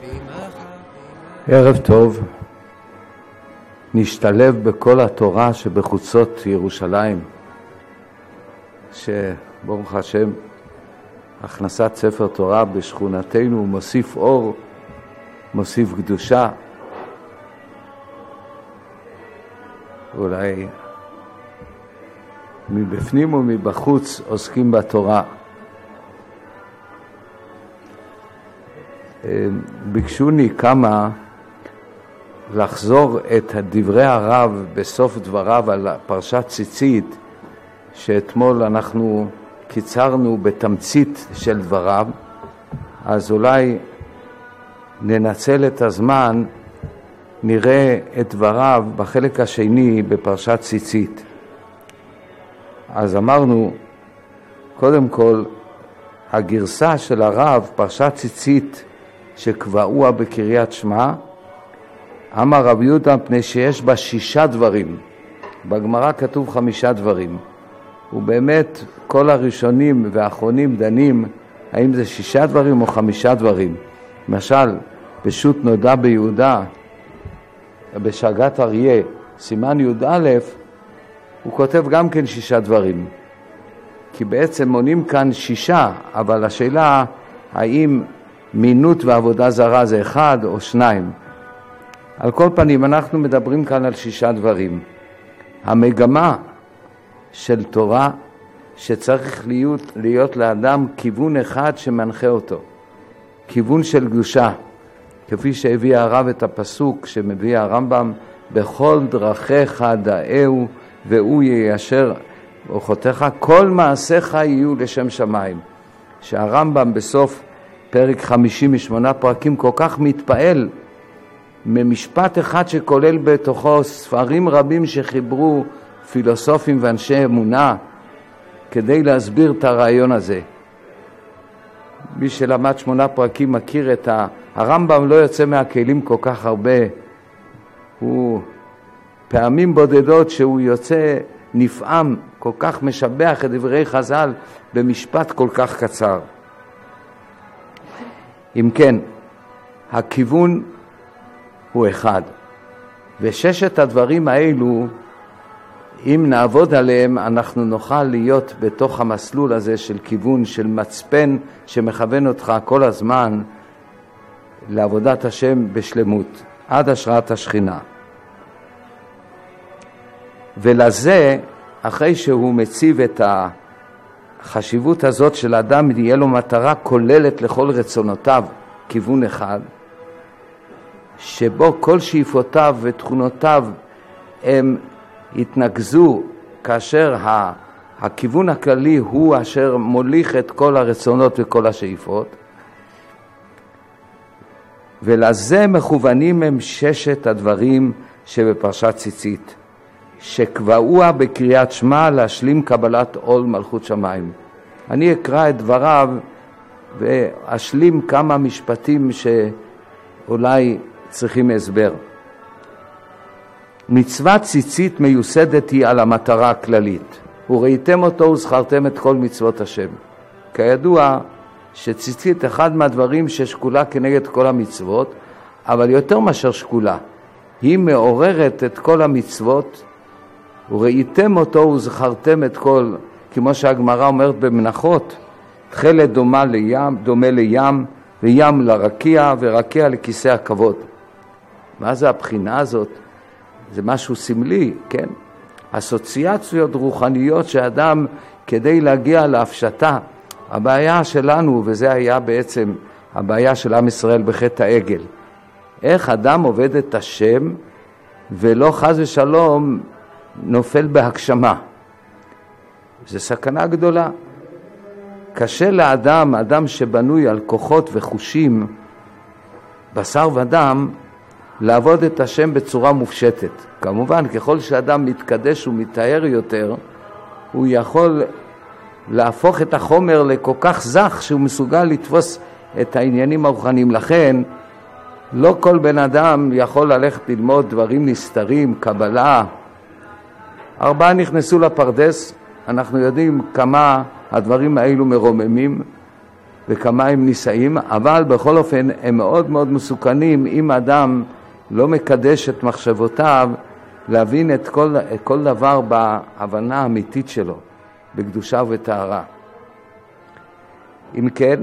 ערב טוב, נשתלב בכל התורה שבחוצות ירושלים, שברוך השם הכנסת ספר תורה בשכונתנו מוסיף אור, מוסיף קדושה. אולי מבפנים ומבחוץ עוסקים בתורה. ביקשוני כמה לחזור את דברי הרב בסוף דבריו על פרשת ציצית, שאתמול אנחנו קיצרנו בתמצית של דבריו, אז אולי ננצל את הזמן, נראה את דבריו בחלק השני בפרשת ציצית. אז אמרנו, קודם כל, הגרסה של הרב, פרשת ציצית, שקבעוה בקריית שמע, אמר רב יהודה מפני שיש בה 6 דברים. בגמרא כתוב 5 דברים. ובאמת כל הראשונים והאחרונים דנים האם זה 6 דברים או 5 דברים. למשל, פשוט נודע ביהודה, בשגת אריה, סימן י"א, הוא כותב גם כן 6 דברים. כי בעצם מונים כאן 6, אבל השאלה האם מינות ועבודה זרה זה 1 או 2. על כל פנים אנחנו מדברים כאן על 6 דברים. המגמה של תורה שצריך להיות לאדם כיוון אחד שמנחה אותו, כיוון של קדושה, כפי שהביא הרב את הפסוק שמביא הרמב"ם, בכל דרכיך דאהו והוא יישר אורחותיך, כל מעשיך יהיו לשם שמיים. שהרמב"ם בסוף פרק 58 פרקים כל כך מתפעל ממשפט אחד שכולל בתוכו ספרים רבים שחיברו פילוסופים ואנשי אמונה כדי להסביר את הרעיון הזה. מי שלמד 8 פרקים מכיר את הרמב"ם לא יוצא מהכלים כל כך הרבה, הוא פעמים בודדות שהוא יוצא נפעם, כל כך משבח את דברי חז"ל במשפט כל כך קצר. אם כן, הכיוון הוא אחד, וששת הדברים האלו, אם נעבוד עליהם, אנחנו נוכל להיות בתוך המסלול הזה של כיוון, של מצפן שמכוון אותך כל הזמן לעבודת השם בשלמות, עד השראת השכינה. ולזה, אחרי שהוא מציב את החשיבות הזאת של האדם, יהיה לו מטרה כוללת לכל רצונותיו, כיוון אחד, שבו כל שאיפותיו ותכונותיו הם התנגזו, כאשר הכיוון הכללי הוא אשר מוליך את כל הרצונות וכל השאיפות. ולזה מכוונים הם 6 הדברים שבפרשת ציצית, שקבעוה בקריאת שמע להשלים קבלת עול מלכות שמיים. אני אקרא את דבריו ואשלים כמה משפטים שאולי צריכים הסבר. מצוות ציצית מיוסדת היא על המטרה הכללית. וראיתם אותו וזכרתם את כל מצוות השם. כידוע שציצית אחד מהדברים ששקולה כנגד כל המצוות, אבל יותר מאשר שקולה. היא מעוררת את כל המצוות, וראיתם אותו וזכרתם את כל, כמו שהגמרא אומרת במנחות, תכלת דומה לים, וים לרקיע, ורקיע לכיסא הכבוד. מה זה הבחינה הזאת? זה משהו סמלי, כן? אסוציאציות רוחניות שאדם כדי להגיע להפשטה. הבעיה שלנו, וזה היה בעצם הבעיה של עם ישראל בחטא העגל, איך אדם עובד את השם ולא חס ושלום נופל בהגשמה. זה סכנה גדולה. קשה לאדם, אדם שבנוי על כוחות וחושים, בשר ודם, לעבוד את השם בצורה מופשטת. כמובן, ככל שאדם מתקדש ומתאר יותר, הוא יכול להפוך את החומר לכל כך זך שהוא מסוגל לתפוס את העניינים הרוחניים. לכן, לא כל בן אדם יכול ללכת ללמוד דברים נסתרים, קבלה. 4 נכנסו לפרדס, אנחנו יודעים כמה הדברים האלו מרוממים, וכמה הם נישאים, אבל בכל אופן הם מאוד מאוד מסוכנים אם אדם לא מקדש את מחשבותיו, להבין את כל דבר בהבנה האמיתית שלו, בקדושה ובטהרה. אם כן,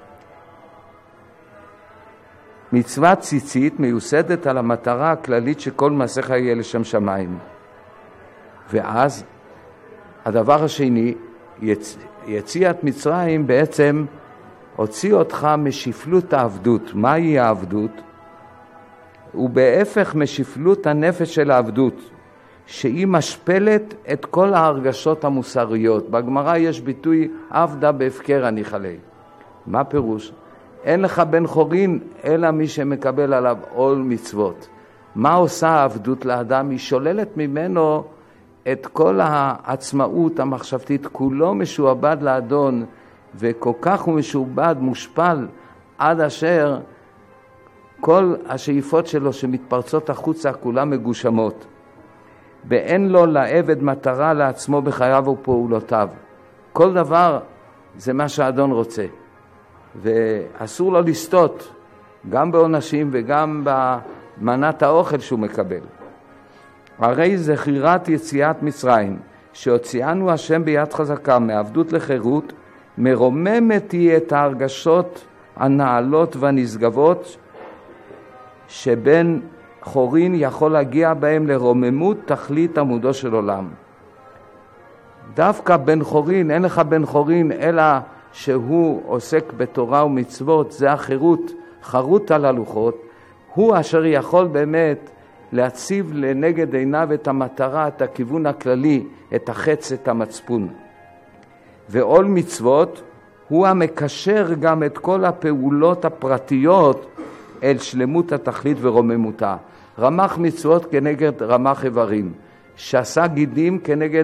מצוות ציצית מיוסדת על המטרה הכללית שכל מעשיך יהיה לשם שמיים. ואז הדבר השני, יציאת מצרים בעצם הוציא אותך משפלות העבדות. מהי העבדות? הוא בהפך משפלות הנפש של העבדות, שהיא משפלת את כל ההרגשות המוסריות. בגמרא יש ביטוי עבדה בהפקר אני חלי. מה פירוש? אין לך בן חורין אלא מי שמקבל עליו עול מצוות. מה עושה העבדות לאדם? היא שוללת ממנו את כל העצמאות המחשבתית, כולו משועבד לאדון, וכל כך הוא משועבד, מושפל, עד אשר כל השאיפות שלו שמתפרצות החוצה כולן מגושמות. ואין לו לעבד מטרה לעצמו בחייו ופעולותיו. כל דבר זה מה שהאדון רוצה. ואסור לו לסטות, גם בעונשים וגם במנת האוכל שהוא מקבל. הרי זכירת יציאת מצרים, שהוציאנו השם ביד חזקה מעבדות לחירות, מרוממת היא את ההרגשות הנעלות והנשגבות, שבן חורין יכול להגיע בהם לרוממות תכלית עמודו של עולם. דווקא בן חורין, אין לך בן חורין אלא שהוא עוסק בתורה ומצוות, זה החירות, חרות על הלוחות, הוא אשר יכול באמת להציב לנגד עיניו את המטרה, את הכיוון הכללי, את החץ, את המצפון. ועול מצוות הוא המקשר גם את כל הפעולות הפרטיות אל שלמות התכלית ורוממותה. רמ"ח מצוות כנגד רמ"ח איברים, שעשה גידים כנגד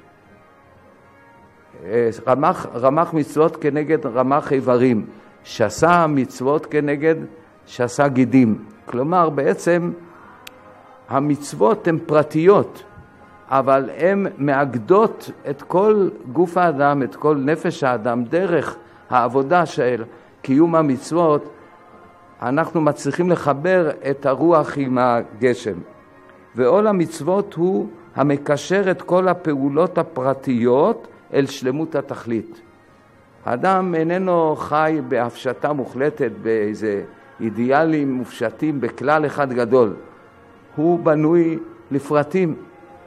רמ"ח מצוות כנגד רמ"ח איברים, שעשה מצוות כנגד שעשה גידים. כלומר בעצם המצוות הן פרטיות, אבל הן מאגדות את כל גוף האדם, את כל נפש האדם. דרך העבודה של קיום המצוות אנחנו מצליחים לחבר את הרוח עם הגשם. ועול המצוות הוא המקשר את כל הפעולות הפרטיות אל שלמות התכלית. האדם איננו חי בהפשטה מוחלטת, באיזה אידיאלים מופשטים בכלל אחד גדול. הוא בנוי לפרטים.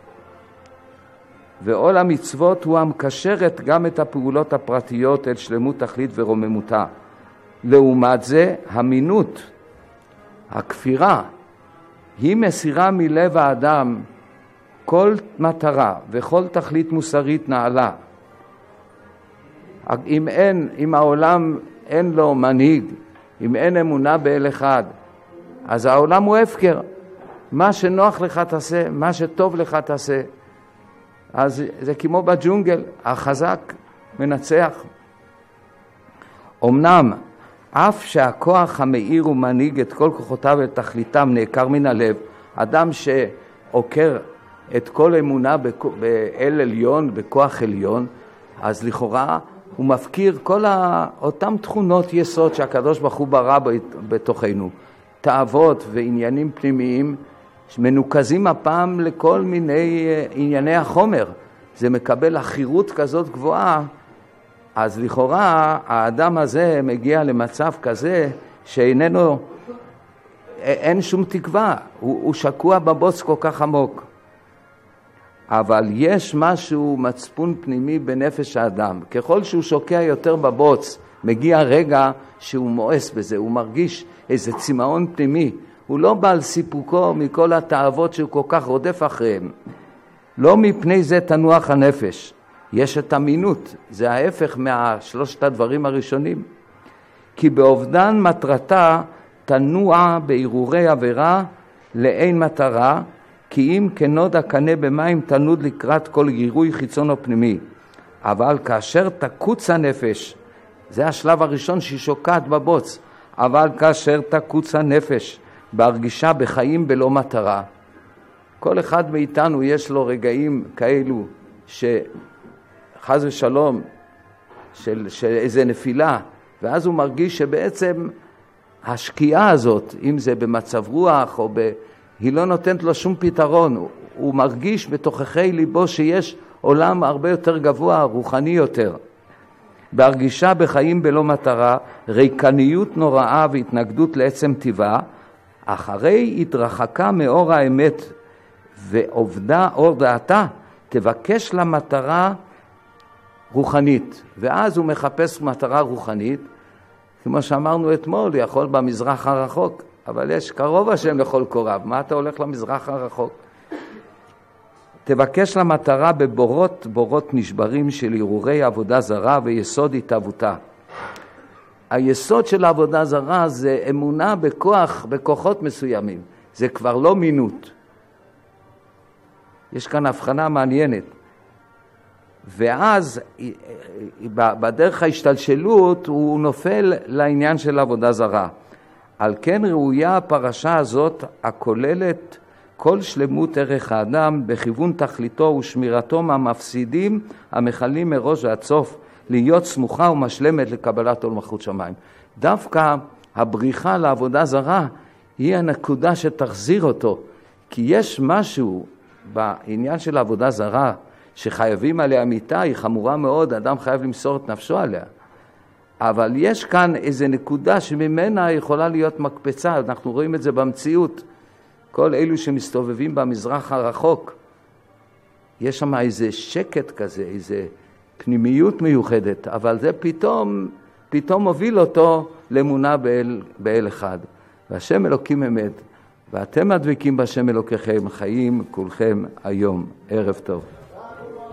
ועול המצוות הוא המקשרת גם את הפעולות הפרטיות אל שלמות תכלית ורוממותה. לעומת זה, המינות, הכפירה, היא מסירה מלב האדם כל מטרה וכל תכלית מוסרית נעלה. אם העולם אין לו מנהיג, אם אין אמונה באל אחד, אז העולם הוא הפקר. מה שנוח לך תעשה, מה שטוב לך תעשה. אז זה כמו בג'ונגל, החזק מנצח. אמנם, אף שהכוח המאיר ומנהיג את כל כוחותיו ותכליתם נעקר מן הלב, אדם שעוקר את כל אמונה באל עליון, בכוח עליון, אז לכאורה הוא מפקיר כל אותם תכונות יסוד שהקדוש ברוך הוא ברא בתוכנו. תאוות ועניינים פנימיים מנוקזים הפעם לכל מיני ענייני החומר. זה מקבל אחירות כזאת גבוהה, אז לכאורה האדם הזה מגיע למצב כזה שאיננו, אין שום תקווה, הוא שקוע בבוץ כל כך עמוק. אבל יש משהו מצפון פנימי בנפש האדם. ככל שהוא שוקע יותר בבוץ, מגיע רגע שהוא מואס בזה, הוא מרגיש איזה צמאון פנימי. הוא לא בא על סיפוקו מכל התאוות שהוא כל כך רודף אחריהם. לא מפני זה תנוח הנפש. יש את המינות, זה ההפך מהשלושת הדברים הראשונים. כי באובדן מטרתה תנוע בערעורי עבירה לאין מטרה, כי אם כנוד הקנה במים תנוד לקראת כל גירוי חיצון או פנימי. אבל כאשר תקוץ הנפש, זה השלב הראשון שהיא שוקעת בבוץ, אבל כאשר תקוץ הנפש בהרגישה בחיים בלא מטרה, כל אחד מאיתנו יש לו רגעים כאלו שחז ושלום של איזה נפילה, ואז הוא מרגיש שבעצם השקיעה הזאת, אם זה במצב רוח היא לא נותנת לו שום פתרון. הוא מרגיש בתוככי ליבו שיש עולם הרבה יותר גבוה, רוחני יותר. בהרגישה בחיים בלא מטרה, ריקניות נוראה והתנגדות לעצם טבעה, אחרי התרחקה מאור האמת ועובדה אור דעתה, תבקש לה מטרה רוחנית. ואז הוא מחפש מטרה רוחנית, כמו שאמרנו אתמול, יכול במזרח הרחוק, אבל יש קרוב השם לכל קורב. מה אתה הולך למזרח הרחוק? תבקש לה מטרה בבורות נשברים של ערעורי עבודה זרה ויסוד התאבותה. היסוד של העבודה זרה זה אמונה בכוחות מסוימים. זה כבר לא מינות. יש כאן הבחנה מעניינת. ואז בדרך ההשתלשלות הוא נופל לעניין של עבודה זרה. על כן ראויה הפרשה הזאת הכוללת כל שלמות ערך האדם בכיוון תכליתו ושמירתו מהמפסידים המחלים מראש ועד סוף להיות סמוכה ומשלמת לקבלת עול מלכות שמיים. דווקא הבריחה לעבודה זרה היא הנקודה שתחזיר אותו, כי יש משהו בעניין של עבודה זרה שחייבים עליה מיתה, היא חמורה מאוד, אדם חייב למסור את נפשו עליה. אבל יש כאן איזו נקודה שממנה יכולה להיות מקפצה, אנחנו רואים את זה במציאות. כל אלו שמסתובבים במזרח הרחוק, יש שם איזה שקט כזה, איזה פנימיות מיוחדת, אבל זה פתאום מוביל אותו לאמונה באל אחד. והשם אלוקים אמת, ואתם הדבקים בשם אלוקיכם, חיים כולכם היום. ערב טוב.